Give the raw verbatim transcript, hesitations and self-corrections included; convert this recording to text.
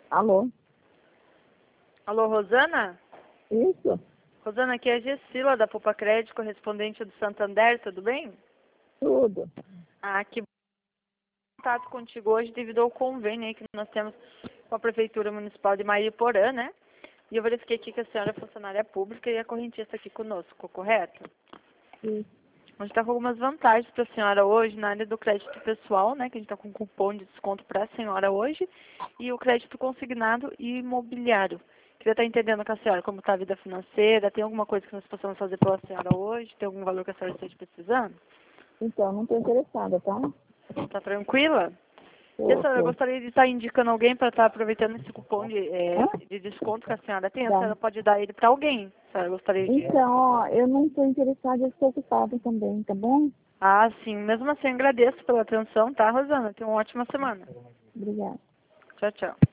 Alô? Alô, Rosana? Isso? Rosana, aqui é a Gessila da Poupa Crédito, correspondente do Santander, tudo bem? Tudo. Ah, que bom contato contigo hoje devido ao convênio aí que nós temos com a Prefeitura Municipal de Mariporã, né? E eu verifiquei aqui que a senhora é funcionária pública e a correntista aqui conosco, correto? Isso. A gente está com algumas vantagens para a senhora hoje na área do crédito pessoal, né? Que a gente está com um cupom de desconto para a senhora hoje. E o crédito consignado e imobiliário. Queria estar entendendo com a senhora como está a vida financeira. Tem alguma coisa que nós possamos fazer pela senhora hoje? Tem algum valor que a senhora esteja precisando? Então, não estou interessada, tá? Está tranquila? Tô, E a senhora tô. gostaria de estar indicando alguém para estar aproveitando esse cupom de, é, Hã? de desconto que a senhora tem? A Tá. senhora pode dar ele para alguém. A senhora gostaria de... Então, ó, eu não estou interessada, eu estou ocupada também, tá bom? Ah, sim. Mesmo assim, agradeço pela atenção, tá, Rosana? Tenha uma ótima semana. Obrigada. Tchau, tchau.